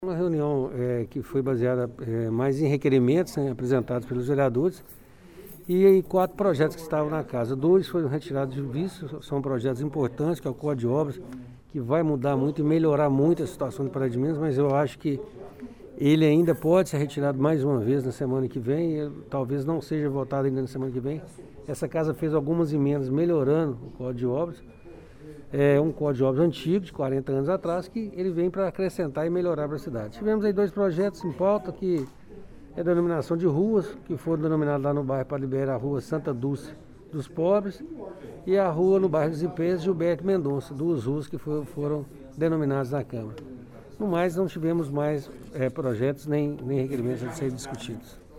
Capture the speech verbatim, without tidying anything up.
Uma reunião é, que foi baseada é, mais em requerimentos, né, apresentados pelos vereadores e aí quatro projetos que estavam na casa. Dois foram retirados de visto, são projetos importantes, que é o Código de Obras, que vai mudar muito e melhorar muito a situação de Pará de Minas, mas eu acho que ele ainda pode ser retirado mais uma vez na semana que vem, e talvez não seja votado ainda na semana que vem. Essa casa fez algumas emendas melhorando o Código de Obras. É um Código de Obras antigo, de quarenta anos atrás, que ele vem para acrescentar e melhorar para a cidade. Tivemos aí dois projetos em pauta, que é a denominação de ruas, que foram denominadas lá no bairro Padre Libério, a rua Santa Dulce dos Pobres, e a rua no bairro dos Ipês, Gilberto Mendonça, duas ruas que for, foram denominadas na Câmara. No mais, não tivemos mais é, projetos nem, nem requerimentos a serem discutidos.